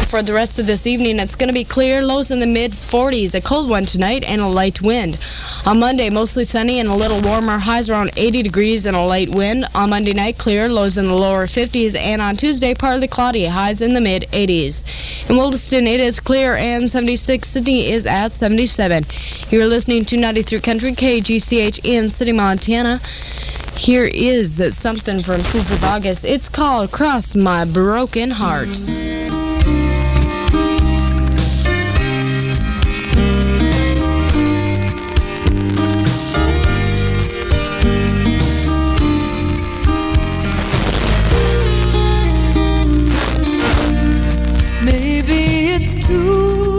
for the rest of this evening, it's going to be clear, lows in the mid-40s, a cold one tonight, and a light wind. On Monday, mostly sunny and a little warmer, highs around 80 degrees and a light wind. On Monday night, clear, lows in the lower 50s, and on Tuesday, partly cloudy, highs in the mid-80s. In Williston, it is clear and 76. Sydney is at 77. You're listening to 93 Country KGCH in City, Montana. Here is something from Susan August. It's called Cross My Broken Heart. Maybe it's true